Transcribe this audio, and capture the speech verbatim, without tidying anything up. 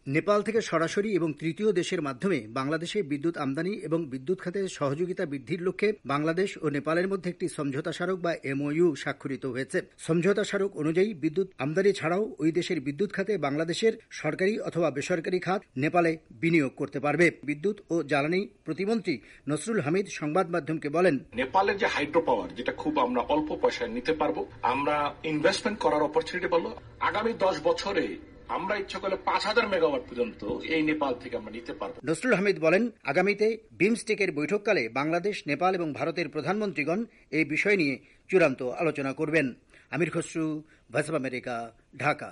নেপাল থেকে সরাসরি এবং তৃতীয় দেশের মাধ্যমে বাংলাদেশে বিদ্যুৎ আমদানি এবং বিদ্যুৎ খাতে সহযোগিতা বৃদ্ধির লক্ষ্যে বাংলাদেশ ও নেপালের মধ্যে একটি সমঝোতা স্মারক বা এমওইউ স্বাক্ষরিত হয়েছে। সমঝোতা স্মারক অনুযায়ী বিদ্যুৎ আমদানি ছাড়াও ওই দেশের বিদ্যুৎ খাতে বাংলাদেশের সরকারি অথবা বেসরকারি খাত নেপালে বিনিয়োগ করতে পারবে। বিদ্যুৎ ও জ্বালানি প্রতিমন্ত্রী নসরুল হামিদ সংবাদ মাধ্যমকে বলেন, নেপালের যে হাইড্রো পাওয়ার, যেটা খুব আমরা অল্প পয়সায় নিতে পারবো, আমরা ইনভেস্টমেন্ট করার অপরচুনিটি পাবো। আগামী দশ বছরে আমরা ইচ্ছা করলে পাঁচ হাজার মেগাওয়াট পর্যন্ত এই নেপাল থেকে আমরা নিতে পারবো। নসরুল হামিদ বলেন, আগামীতে বিমস্টেকের বৈঠককালে বাংলাদেশ, নেপাল এবং ভারতের প্রধানমন্ত্রীগণ এই বিষয় নিয়ে চূড়ান্ত আলোচনা করবেন। Amir Khasru, Voice of America, Dhaka.